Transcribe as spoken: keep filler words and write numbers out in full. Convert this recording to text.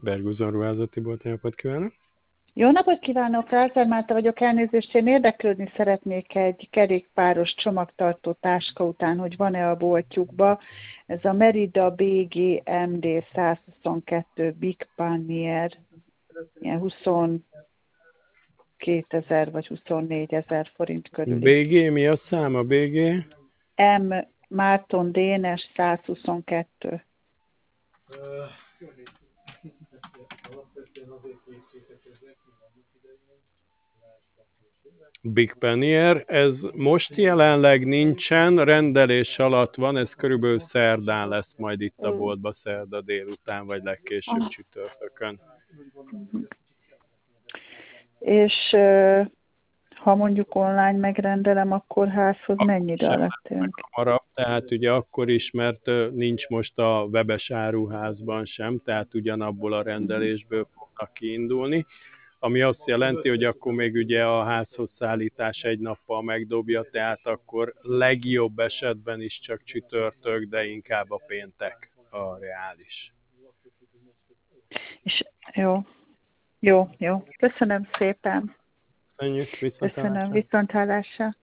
Berguzon Ruházati Bolt, jó napot kívánok! Jó napot kívánok, Lázár Márta vagyok, elnézést, én érdeklődni szeretnék egy kerékpáros csomagtartó táska után, hogy van-e a boltjukba. Ez a Merida bé gé em dé százhuszonkettő Big Panier, ilyen huszonkétezer vagy huszonnégyezer forint körüli. bé gé, mi a száma bé gé? M. Márton Dénes százhuszonkettő. Big Panier, ez most jelenleg nincsen, rendelés alatt van, ez körülbelül szerdán lesz majd itt a boltba, szerda délután, vagy legkésőbb csütörtökön. És ha mondjuk online megrendelem, akkor házhoz mennyire alatt jön? Hamarabb, tehát ugye akkor is, mert nincs most a webes áruházban sem, tehát ugyanabból a rendelésből fognak kiindulni, ami azt jelenti, hogy akkor még ugye a házhoz szállítás egy nappal megdobja, tehát akkor legjobb esetben is csak csütörtök, de inkább a péntek a reális. És jó, jó, jó. Köszönöm szépen. Köszönjük, Köszönöm, viszonthallásra.